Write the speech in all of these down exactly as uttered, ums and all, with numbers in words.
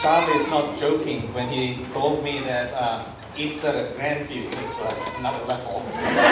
Charlie is not joking when he told me that uh, Easter at Grandview is uh, another level.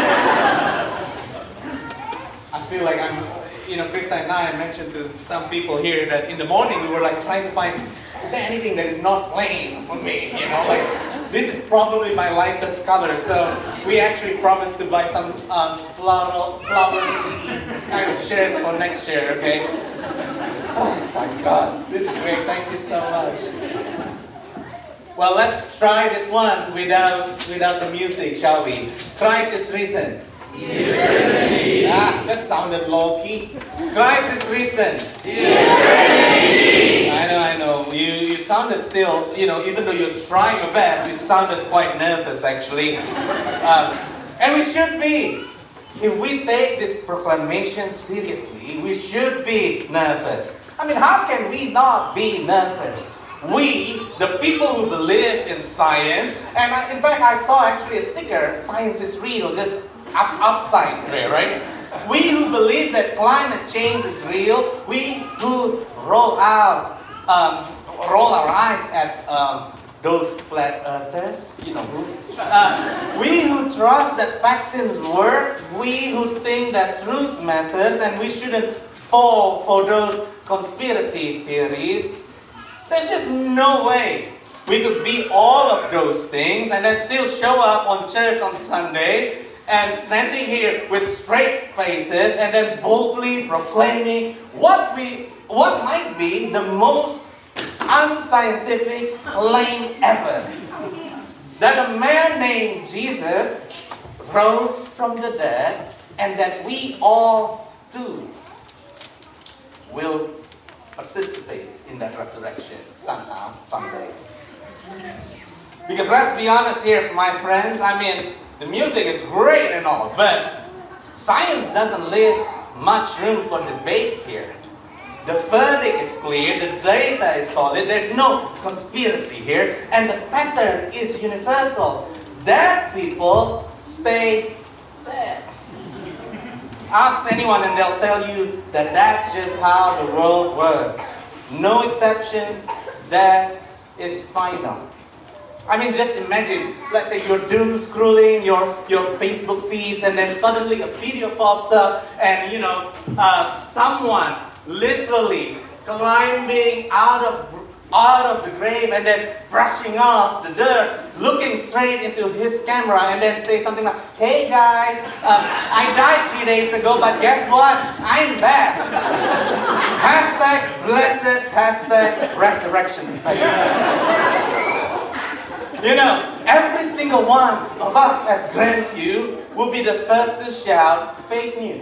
I feel like I'm, you know, Krista and I mentioned to some people here that in the morning we were like trying to find, is there anything that is not plain for me, you know, like this is probably my lightest color, so we actually promised to buy some um, floral, flowery kind of shirts for next year, okay? Oh my God, this is great, thank you so much. Well, let's try this one without, without the music, shall we? Christ is risen. He is risen indeed. Ah, that sounded low-key. Christ is risen. He is risen indeed. I know, I know. You, you sounded still, you know, even though you're trying your best, you sounded quite nervous, actually. Um, and we should be. If we take this proclamation seriously, we should be nervous. I mean, how can we not be nervous? We, the people who believe in science, and I, in fact, I saw actually a sticker, science is real, just up, outside there, right? We who believe that climate change is real, we who roll out, um, roll our eyes at um, those flat earthers, you know, who, uh, we who trust that vaccines work, we who think that truth matters, and we shouldn't fall for those conspiracy theories. There's just no way we could be all of those things and then still show up on church on Sunday and standing here with straight faces and then boldly proclaiming what we, what might be the most unscientific claim ever. That a man named Jesus rose from the dead and that we all too will participate in that resurrection somehow, someday. Because let's be honest here, my friends, I mean, the music is great and all, but science doesn't leave much room for debate here. The verdict is clear, the data is solid, there's no conspiracy here, and the pattern is universal. Dead people stay dead. Ask anyone and they'll tell you that that's just how the world works. No exceptions, death is final. I mean, just imagine, let's say you're doom scrolling your, your Facebook feeds and then suddenly a video pops up and, you know, uh, someone literally climbing out of, out of the grave and then brushing off the dirt, looking straight into his camera and then say something like, hey guys, um, I died three days ago, but guess what? I'm back. Hashtag blessed, hashtag resurrection faith. You know, every single one of us at Grandview will be the first to shout fake news.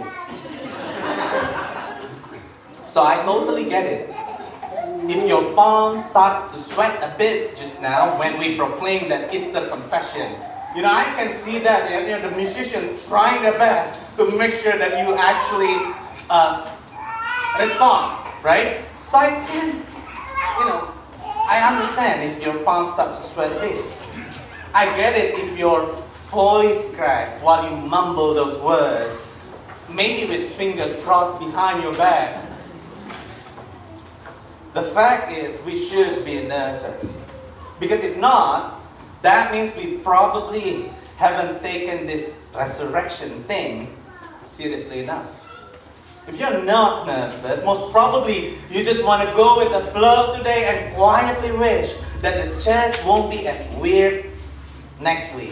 So I totally get it. If your palms start to sweat a bit just now when we proclaim that Easter confession, you know, I can see that, you know, the musicians trying their best to make sure that you actually uh, respond, right? So I can, you know, I understand if your palm starts to sweat a bit. I get it if your voice cracks while you mumble those words, maybe with fingers crossed behind your back. The fact is, we should be nervous. Because if not, that means we probably haven't taken this resurrection thing seriously enough. If you're not nervous, most probably you just want to go with the flow today and quietly wish that the church won't be as weird next week.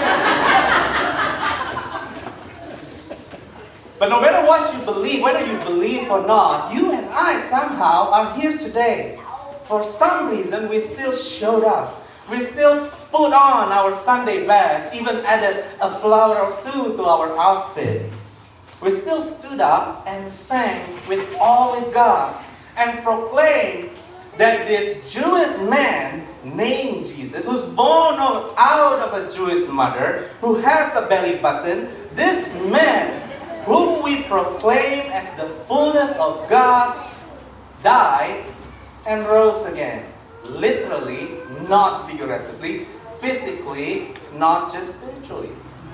But no matter what you believe, whether you believe or not, you and I somehow are here today. For some reason, we still showed up. We still put on our Sunday best, even added a flower or two to our outfit. We still stood up and sang with all we've got and proclaimed that this Jewish man named Jesus, who's born of, out of a Jewish mother, who has a belly button, this man whom we proclaim as the fullness of God, died and rose again. Literally, not figuratively, physically, not just spiritually.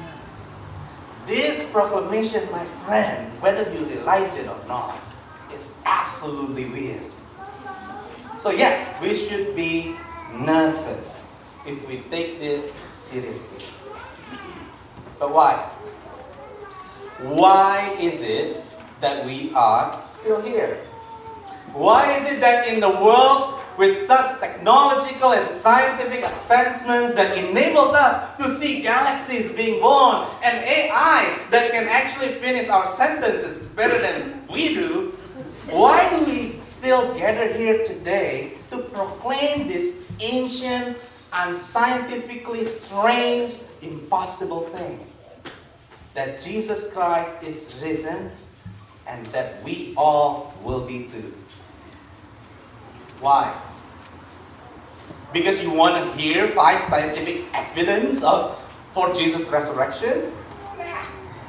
This proclamation, my friend, whether you realize it or not, is absolutely weird. So yes, we should be nervous if we take this seriously. But why? Why is it that we are still here? Why is it that in the world with such technological and scientific advancements that enables us to see galaxies being born and A I that can actually finish our sentences better than we do, why do we still gather here today to proclaim this ancient and scientifically strange, impossible thing? That Jesus Christ is risen and that we all will be too. Why? Because you want to hear five scientific evidence of for Jesus' resurrection? Nah.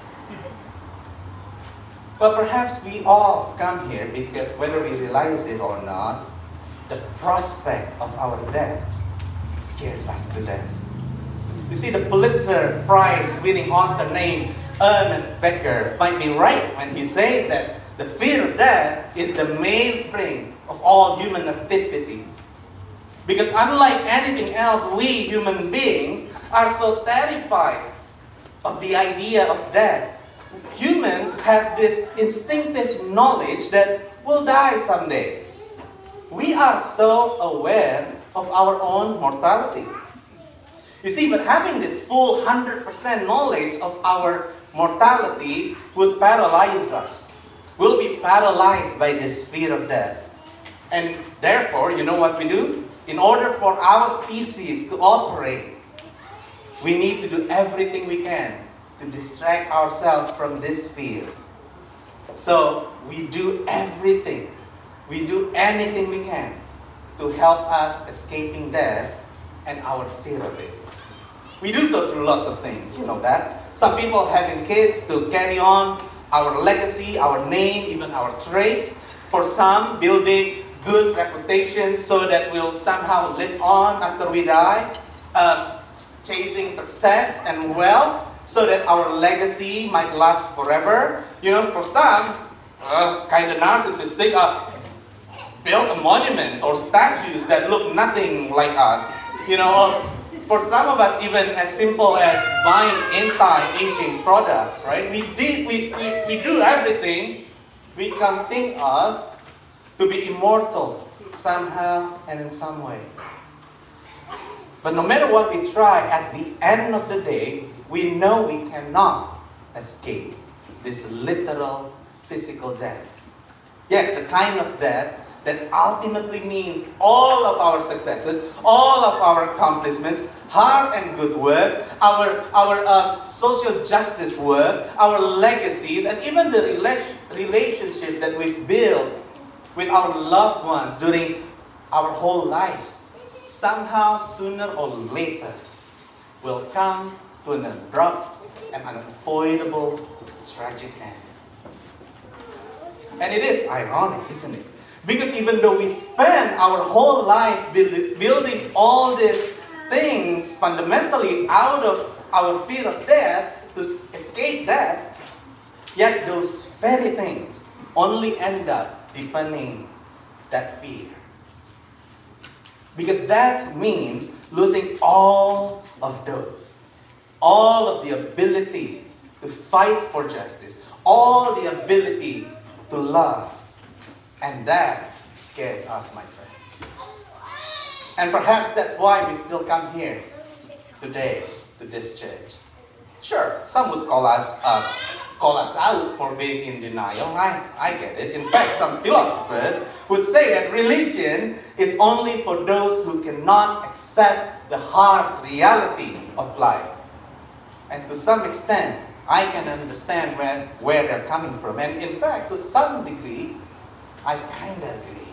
But perhaps we all come here because whether we realize it or not, the prospect of our death scares us to death. You see, the Pulitzer Prize winning author named Ernest Becker might be right when he says that the fear of death is the mainspring of all human activity. Because unlike anything else, we human beings are so terrified of the idea of death. Humans have this instinctive knowledge that we'll die someday. We are so aware of our own mortality. You see, but having this full one hundred percent knowledge of our mortality would paralyze us. We'll be paralyzed by this fear of death. And therefore, you know what we do? In order for our species to operate, we need to do everything we can to distract ourselves from this fear. So we do everything, we do anything we can to help us escaping death and our fear of it. We do so through lots of things, you know that. Some people having kids to carry on our legacy, our name, even our traits. For some, building good reputation so that we'll somehow live on after we die. Uh, chasing success and wealth so that our legacy might last forever. You know, for some, uh, kind of narcissistic, uh, build monuments or statues that look nothing like us. You know, for some of us, even as simple as buying anti-aging products, right? We did, we, we, we do everything we can think of to be immortal somehow and in some way. But no matter what we try, at the end of the day, we know we cannot escape this literal physical death. Yes, the kind of death that ultimately means all of our successes, all of our accomplishments, hard and good works, our, our uh, social justice works, our legacies, and even the rela- relationship that we've built with our loved ones during our whole lives, somehow, sooner or later, will come to an abrupt and unavoidable tragic end. And it is ironic, isn't it? Because even though we spend our whole life build, building all these things fundamentally out of our fear of death to escape death, yet those very things only end up deepening that fear. Because death means losing all of those, all of the ability to fight for justice, all the ability to love. And that scares us, my friend. And perhaps that's why we still come here today to this church. Sure, some would call us uh, call us out for being in denial. I, I get it. In fact, some philosophers would say that religion is only for those who cannot accept the harsh reality of life. And to some extent, I can understand where, where they're coming from. And in fact, to some degree, I kind of agree.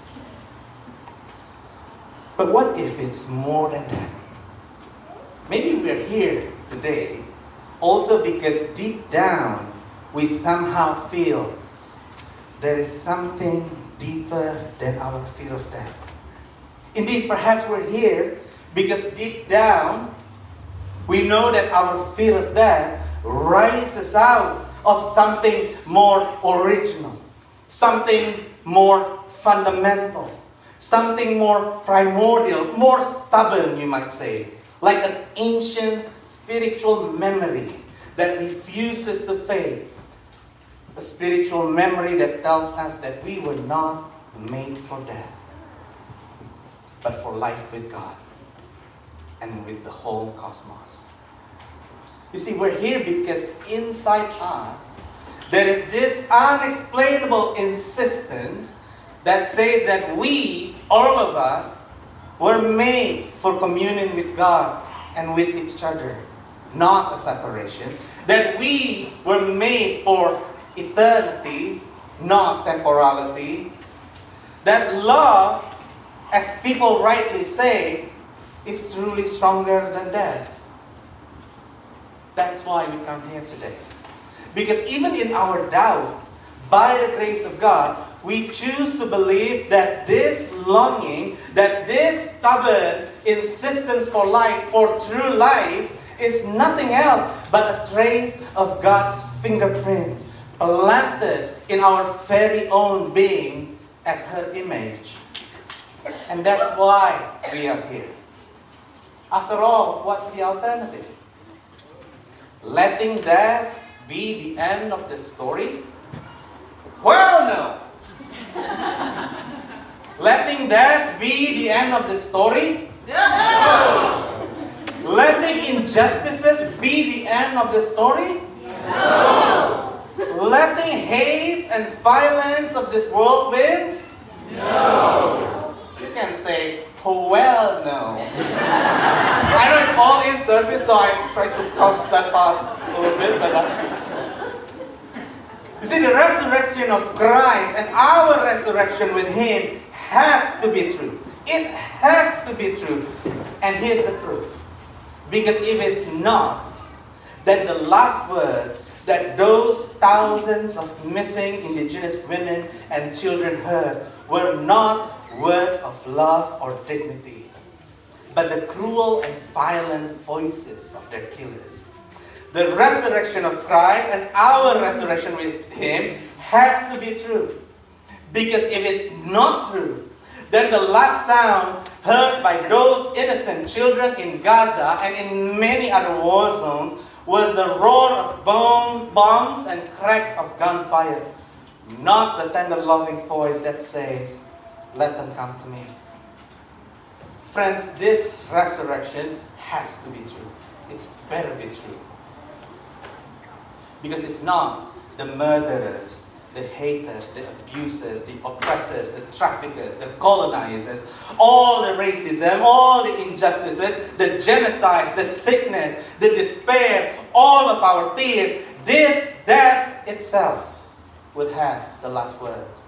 But what if it's more than that? Maybe we're here today also because deep down we somehow feel there is something deeper than our fear of death. Indeed, perhaps we're here because deep down we know that our fear of death rises out of something more original, something more fundamental, something more primordial, more stubborn, you might say, like an ancient spiritual memory that refuses to fade. A spiritual memory that tells us that we were not made for death, but for life with God and with the whole cosmos. You see, we're here because inside us, there is this unexplainable insistence that says that we, all of us, were made for communion with God and with each other, not a separation. That we were made for eternity, not temporality. That love, as people rightly say, is truly stronger than death. That's why we come here today. Because even in our doubt, by the grace of God, we choose to believe that this longing, that this stubborn insistence for life, for true life, is nothing else but a trace of God's fingerprints planted in our very own being as her image. And that's why we are here. After all, what's the alternative? Letting death be the end of the story? Well, no. Letting death be the end of the story? No. Letting injustices be the end of the story? No. Letting hate and violence of this world win? No. You can say, oh, well, no. I know it's all in service, so I try to cross that part a little bit, but that's... You see, the resurrection of Christ and our resurrection with Him has to be true. It has to be true. And here's the proof. Because if it's not, then the last words that those thousands of missing indigenous women and children heard were not words of love or dignity, but the cruel and violent voices of their killers. The resurrection of Christ and our resurrection with Him has to be true. Because if it's not true, then the last sound heard by those innocent children in Gaza and in many other war zones was the roar of bomb, bombs and crack of gunfire, not the tender loving voice that says, "Let them come to me." Friends, this resurrection has to be true. It's better be true. Because if not, the murderers, the haters, the abusers, the oppressors, the traffickers, the colonizers, all the racism, all the injustices, the genocides, the sickness, the despair, all of our tears, this death itself would have the last words.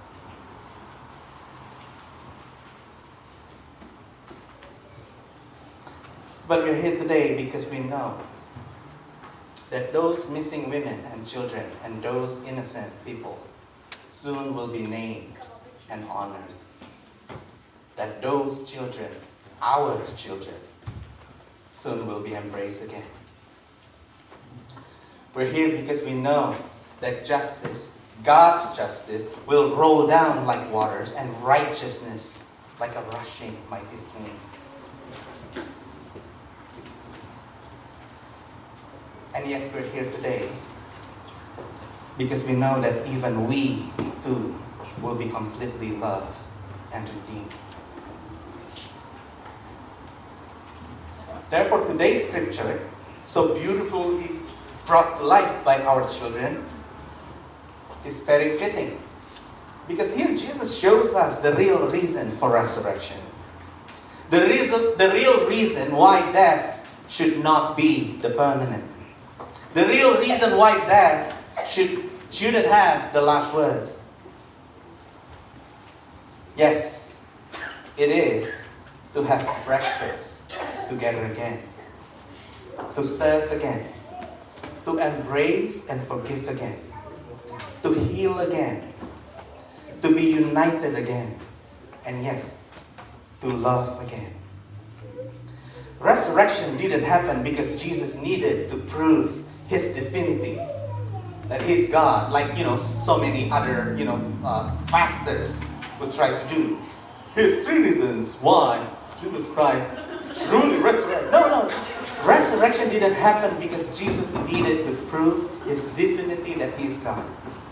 But we're here today because we know that those missing women and children and those innocent people soon will be named and honored. That those children, our children, soon will be embraced again. We're here because we know that justice, God's justice, will roll down like waters and righteousness like a rushing mighty stream. And yes, we're here today because we know that even we, too, will be completely loved and redeemed. Therefore, today's scripture, so beautifully brought to life by our children, is very fitting. Because here Jesus shows us the real reason for resurrection. The reason, the real reason why death should not be the permanent. The real reason why death should, shouldn't have the last words. Yes, it is to have breakfast together again. To serve again. To embrace and forgive again. To heal again. To be united again. And yes, to love again. Resurrection didn't happen because Jesus needed to prove His divinity, that He's God, like, you know, so many other, you know, uh, pastors would try to do. Here's three reasons why Jesus Christ truly resurrected. No, no. Resurrection didn't happen because Jesus needed to prove his divinity that he is God.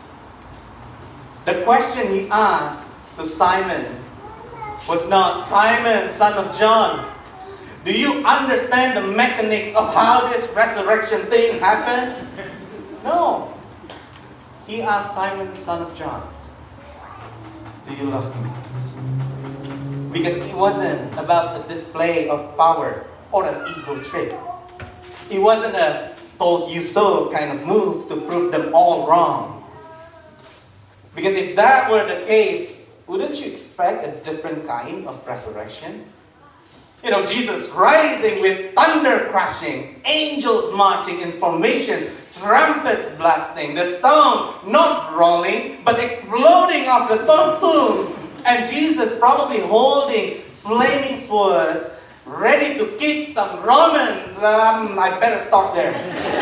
The question he asked to Simon was not, Simon, son of John, do you understand the mechanics of how this resurrection thing happened? No. He asked Simon, son of John, do you love me? Because it wasn't about a display of power or an ego trip. It wasn't a told you so kind of move to prove them all wrong. Because if that were the case, wouldn't you expect a different kind of resurrection? You know, Jesus rising with thunder crashing, angels marching in formation, trumpets blasting, the stone not rolling, but exploding off the tomb, boom. And Jesus probably holding flaming swords, ready to kick some Romans. Um, I better stop there.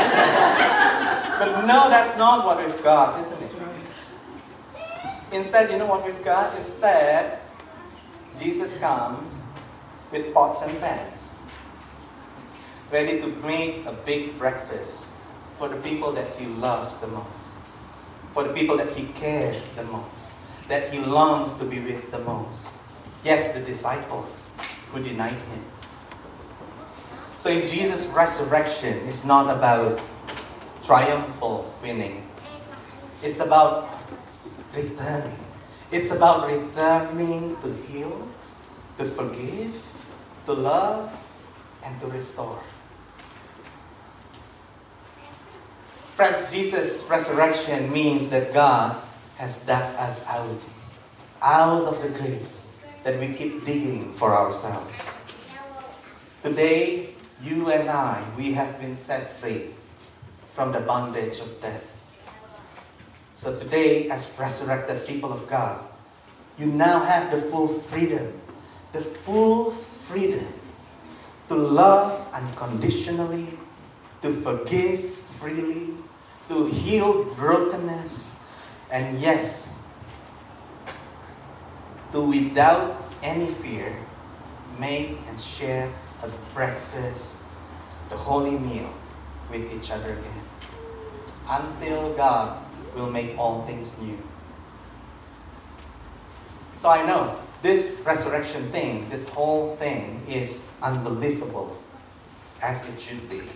But no, that's not what we've got, isn't it? Instead, you know what we've got? Instead, Jesus comes with pots and pans, ready to make a big breakfast for the people that he loves the most, for the people that he cares the most, that he longs to be with the most. Yes, the disciples who denied him. So if Jesus' resurrection is not about triumphal winning, it's about returning. It's about returning to heal, to forgive, to love, and to restore. Friends, Jesus' resurrection means that God has dug us out, out of the grave that we keep digging for ourselves. Today, you and I, we have been set free from the bondage of death. So today, as resurrected people of God, you now have the full freedom, the full freedom to love unconditionally, to forgive freely, to heal brokenness, and yes, to without any fear, make and share a breakfast, the holy meal with each other again, until God will make all things new. So I know this resurrection thing, this whole thing is unbelievable, as it should be.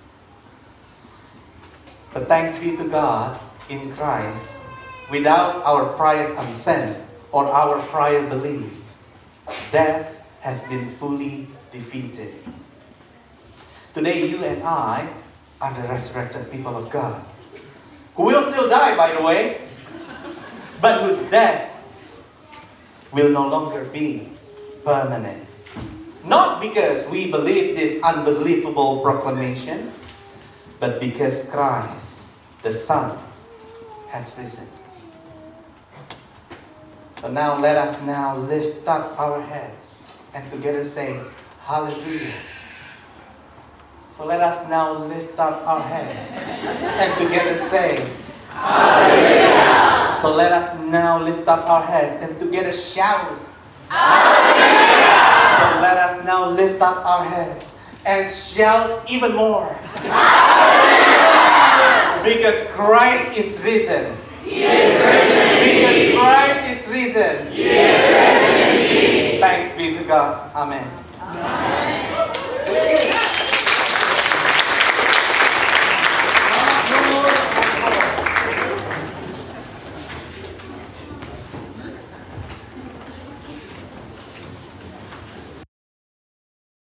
But thanks be to God, in Christ, without our prior consent or our prior belief, death has been fully defeated. Today, you and I are the resurrected people of God, who will still die, by the way, but whose death will no longer be permanent. Not because we believe this unbelievable proclamation, but because Christ, the Son, has risen. So now let us now lift up our heads and together say, Hallelujah. So let us now lift up our heads and together say, Hallelujah. So let us now lift up our heads and together shout, Hallelujah. So let us now lift up our heads and shout even more. Hallelujah. Because Christ is risen. He is risen indeed. Because Christ is risen. He is risen indeed. Thanks be to God. Amen. Amen.